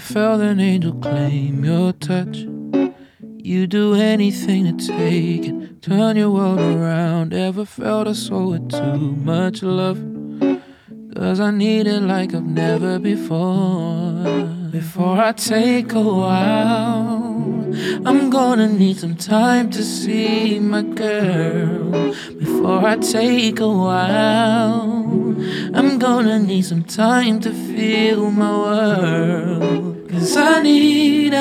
felt an angel claim your touch. You do anything to take it, turn your world around. Ever felt a soul with too much love? 'Cause I need it like I've never before. Before I take a while, I'm gonna need some time to see my girl. Before I take a while, I'm gonna need some time to feel my world. 'Cause I need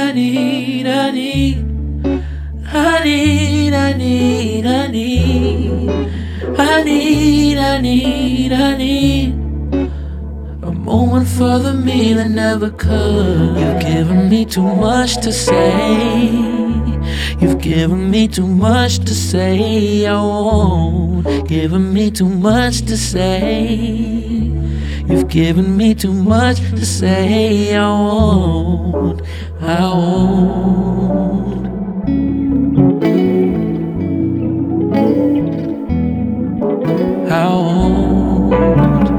a moment for the me that never could. You've given me too much to say. You've given me too much to say. I won't. Given me too much to say. You've given me too much to say. I won't. I won't. I won't.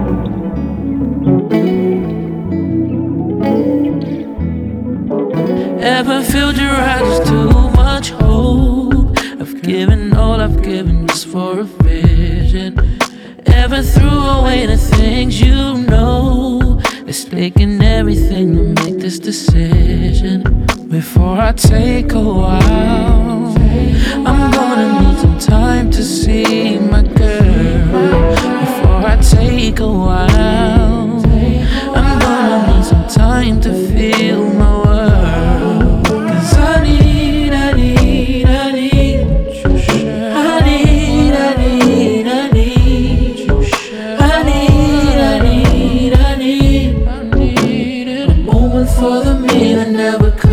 Ever filled your eyes with too much hope? I've given all I've given just for a vision. Ever threw away the things you know? It's taking everything to make this decision. Before I take a while, I'm gonna need some time to see my girl. Before I take a while, I'm gonna need some time to feel my world. 'Cause I need a moment for the me that never comes.